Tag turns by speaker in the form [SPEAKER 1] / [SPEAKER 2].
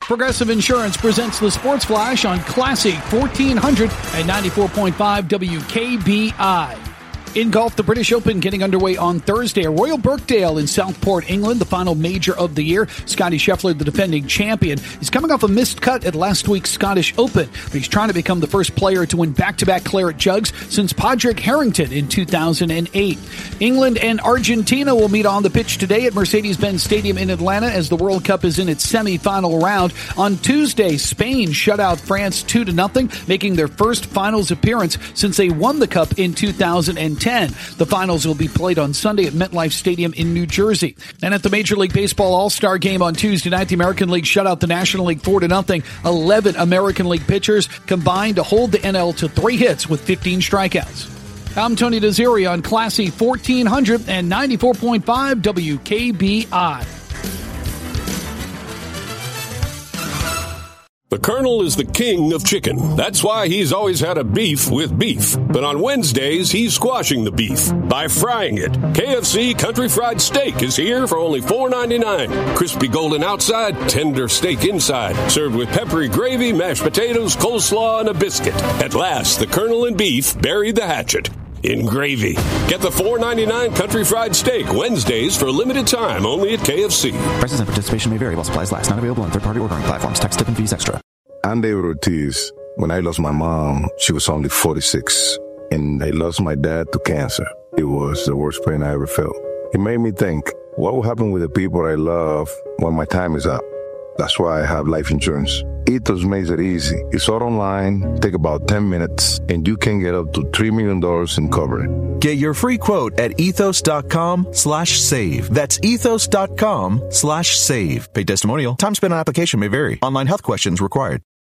[SPEAKER 1] Progressive Insurance presents the Sports Flash on Classic 1400 at 94.5 WKBI. In golf, the British Open getting underway on Thursday. Royal Birkdale in Southport, England, the final major of the year. Scottie Scheffler, the defending champion, is coming off a missed cut at last week's Scottish Open. But he's trying to become the first player to win back-to-back claret jugs since Padraig Harrington in 2008. England and Argentina will meet on the pitch today at Mercedes-Benz Stadium in Atlanta as the World Cup is in its semi-final round. On Tuesday, Spain shut out France 2-0, making their first finals appearance since they won the Cup in 2010. The finals will be played on Sunday at MetLife Stadium in New Jersey. And at the Major League Baseball All-Star Game on Tuesday night, the American League shut out the National League 4-0. 11 American League pitchers combined to hold the NL to 3 hits with 15 strikeouts. I'm Tony Desiri on Classy 1400 and 94.5 WKBI.
[SPEAKER 2] The Colonel is the king of chicken. That's why he's always had a beef with beef. But on Wednesdays, he's squashing the beef by frying it. KFC Country Fried Steak is here for only $4.99. Crispy golden outside, tender steak inside. Served with peppery gravy, mashed potatoes, coleslaw, and a biscuit. At last, the Colonel and beef buried the hatchet in gravy. Get the $4.99 Country Fried Steak Wednesdays for a limited time only at KFC.
[SPEAKER 3] Prices and participation may vary while supplies last. Not available on third-party ordering platforms. Tax, tip, and fees extra.
[SPEAKER 4] I'm David Ortiz. When I lost my mom, she was only 46, and I lost my dad to cancer. It was the worst pain I ever felt. It made me think, what will happen with the people I love when my time is up? That's why I have life insurance. Ethos makes it easy. It's all online, take about 10 minutes, and you can get up to $3 million in coverage.
[SPEAKER 5] Get your free quote at ethos.com/save. That's ethos.com/save. Paid testimonial. Time spent on application may vary. Online health questions required.